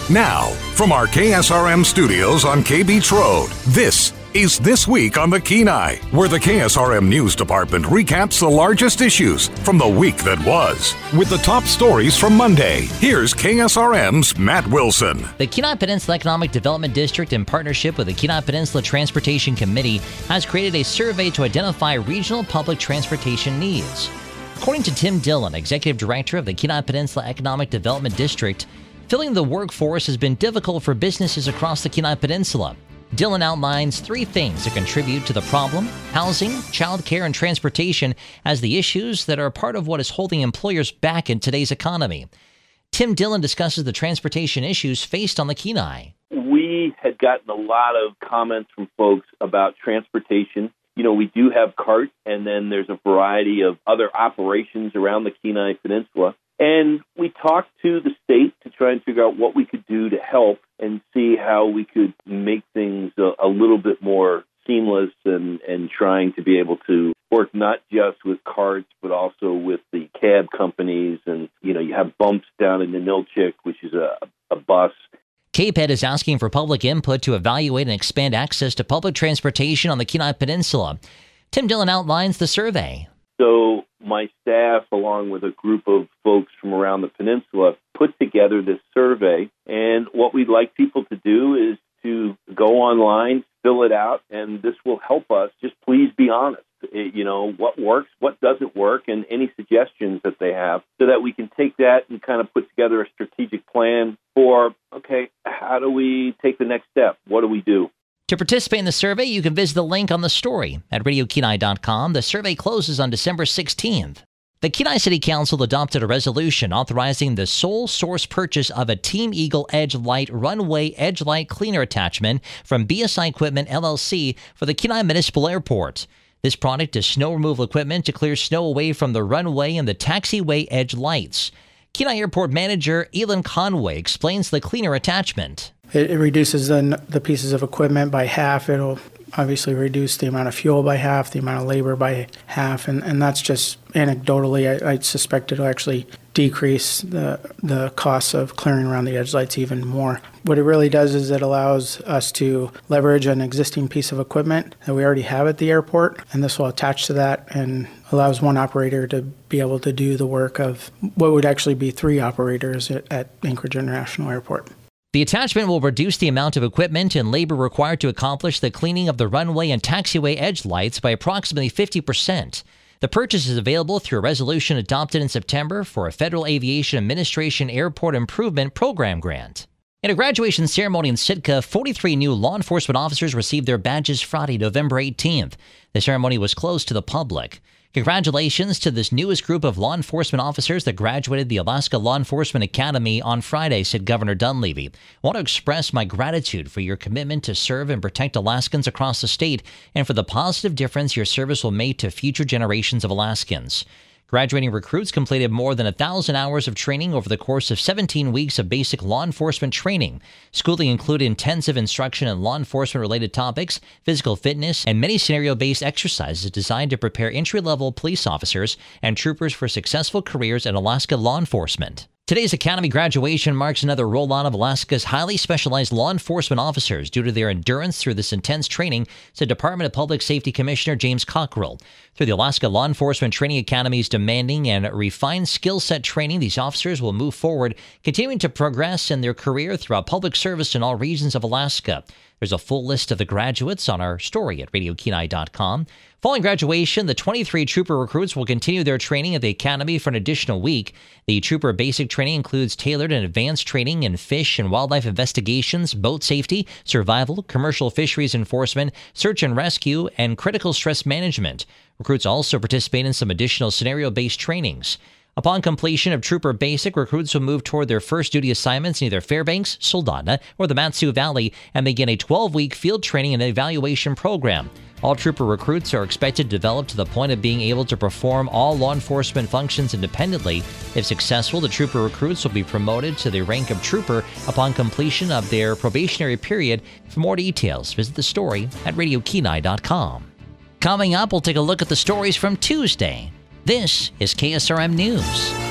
Now, from our KSRM studios on K Beach Road, this is This Week on the Kenai, where the KSRM News Department recaps the largest issues from the week that was. With the top stories from Monday, here's KSRM's Matt Wilson. The Kenai Peninsula Economic Development District, in partnership with the Kenai Peninsula Transportation Committee, has created a survey to identify regional public transportation needs. According to Tim Dillon, Executive Director of the Kenai Peninsula Economic Development District, filling the workforce has been difficult for businesses across the Kenai Peninsula. Dillon outlines 3 things that contribute to the problem: housing, childcare, and transportation as the issues that are part of what is holding employers back in today's economy. Tim Dillon discusses the transportation issues faced on the Kenai. We had gotten a lot of comments from folks about transportation. You know, we do have CART, and then there's a variety of other operations around the Kenai Peninsula. And we talked to the state to try and figure out what we could do to help and see how we could make things a little bit more seamless and trying to be able to work not just with carts, but also with the cab companies. And, you know, you have bumps down in the Nilchik, which is a bus. KPED is asking for public input to evaluate and expand access to public transportation on the Kenai Peninsula. Tim Dillon outlines the survey. So my staff, along with a group of folks from around the peninsula, put together this survey. And what we'd like people to do is to go online, fill it out, and this will help us. Just please be honest. You know, what works, what doesn't work, and any suggestions that they have, so that we can take that and kind of put together a strategic plan for, okay, how do we take the next step? What do we do? To participate in the survey, you can visit the link on the story at radiokenai.com. The survey closes on December 16th. The Kenai City Council adopted a resolution authorizing the sole source purchase of a Team Eagle Edge Light runway edge light cleaner attachment from BSI Equipment, LLC for the Kenai Municipal Airport. This product is snow removal equipment to clear snow away from the runway and the taxiway edge lights. Kenai Airport Manager Elon Conway explains the cleaner attachment. It reduces the pieces of equipment by half. It'll obviously reduce the amount of fuel by half, the amount of labor by half, and that's just anecdotally. I suspect it'll actually decrease the costs of clearing around the edge lights even more. What it really does is it allows us to leverage an existing piece of equipment that we already have at the airport, and this will attach to that and allows one operator to be able to do the work of what would actually be 3 operators at Anchorage International Airport. The attachment will reduce the amount of equipment and labor required to accomplish the cleaning of the runway and taxiway edge lights by approximately 50%. The purchase is available through a resolution adopted in September for a Federal Aviation Administration Airport Improvement Program grant. In a graduation ceremony in Sitka, 43 new law enforcement officers received their badges Friday, November 18th. The ceremony was closed to the public. Congratulations to this newest group of law enforcement officers that graduated the Alaska Law Enforcement Academy on Friday, said Governor Dunleavy. I want to express my gratitude for your commitment to serve and protect Alaskans across the state and for the positive difference your service will make to future generations of Alaskans. Graduating recruits completed more than 1,000 hours of training over the course of 17 weeks of basic law enforcement training. Schooling included intensive instruction in law enforcement-related topics, physical fitness, and many scenario-based exercises designed to prepare entry-level police officers and troopers for successful careers in Alaska law enforcement. Today's Academy graduation marks another rollout of Alaska's highly specialized law enforcement officers due to their endurance through this intense training, said Department of Public Safety Commissioner James Cockrell. Through the Alaska Law Enforcement Training Academy's demanding and refined skill set training, these officers will move forward, continuing to progress in their career throughout public service in all regions of Alaska. There's a full list of the graduates on our story at radiokenai.com. Following graduation, the 23 trooper recruits will continue their training at the Academy for an additional week. The trooper basic training includes tailored and advanced training in fish and wildlife investigations, boat safety, survival, commercial fisheries enforcement, search and rescue, and critical stress management. Recruits also participate in some additional scenario-based trainings. Upon completion of Trooper Basic, recruits will move toward their first duty assignments in either Fairbanks, Soldotna, or the Mat-Su Valley and begin a 12-week field training and evaluation program. All Trooper recruits are expected to develop to the point of being able to perform all law enforcement functions independently. If successful, the Trooper recruits will be promoted to the rank of Trooper upon completion of their probationary period. For more details, visit the story at radiokenai.com. Coming up, we'll take a look at the stories from Tuesday. This is KSRM News.